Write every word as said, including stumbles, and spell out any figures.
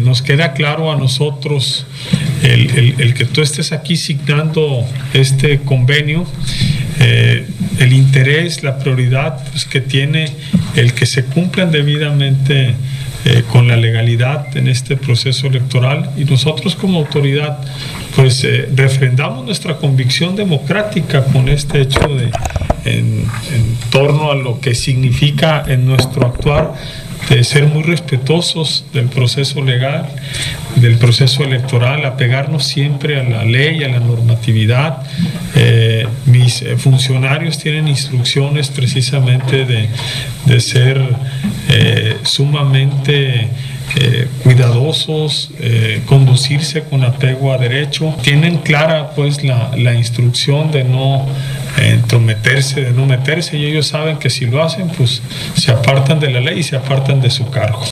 nos queda claro a nosotros el, el, el que tú estés aquí signando este convenio, eh, el interés, la prioridad pues, que tiene el que se cumplan debidamente eh, con la legalidad en este proceso electoral, y nosotros como autoridad pues eh, refrendamos nuestra convicción democrática con este hecho de en, en torno a lo que significa en nuestro actuar de ser muy respetuosos del proceso legal, del proceso electoral, apegarnos siempre a la ley, a la normatividad. Eh, mis funcionarios tienen instrucciones precisamente de, de ser eh, sumamente eh, cuidadosos, eh, conducirse con apego a derecho. Tienen clara pues la, la instrucción de no entrometerse, de no meterse, y ellos saben que si lo hacen pues se apartan de la ley y se apartan de su cargo.